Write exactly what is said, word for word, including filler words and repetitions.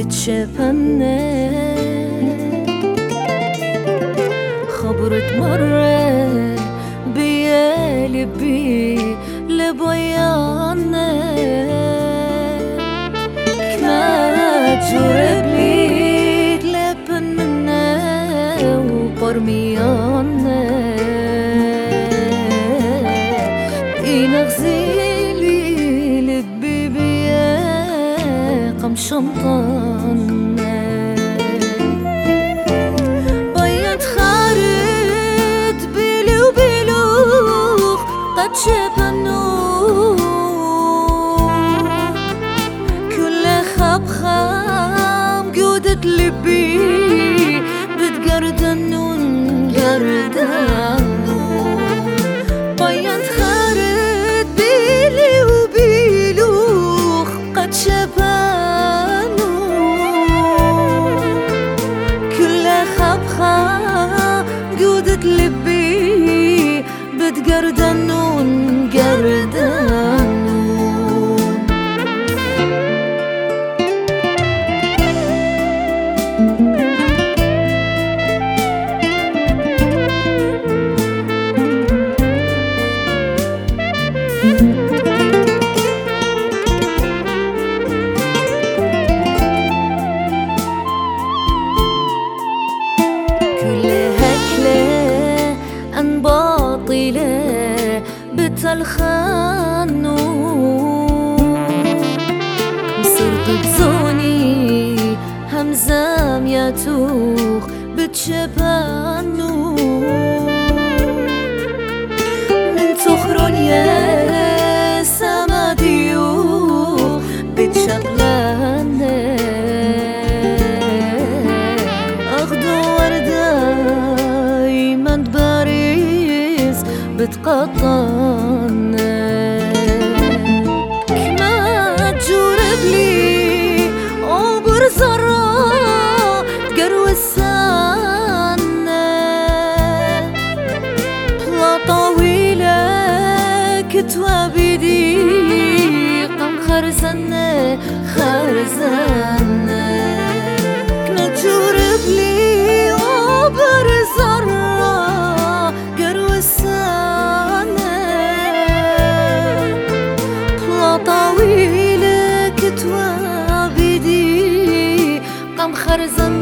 بتشافنا خبرت مرة بيا لبي لبيانا كما تجرب لي لبن منا وبرميانا إنغزيلي لبي بيا قم شمطانا بيض خارج بيلي وبيلوخ قد شبنو كل خاب خام جودة لبي بتقردن ونقردن بيض خارج بيلي وبيلوخ قد شبنو كل خاب خام جودة لبي بتقردن ونقردن باطلة بتلخانو صرت بزوني همزام ياتوخ بتشبانو من تخرون يا سماديو بتشغلانه أخدو وردة يمن باريس بتقطعنا كما تجرب لي عبر زرع تقروي السنة بلا طويلة كتوى بدي قم خرزنا خرزنا كما تجرب لي عبر زرع قروي السنة طويلة كتوى بدي قم خرزن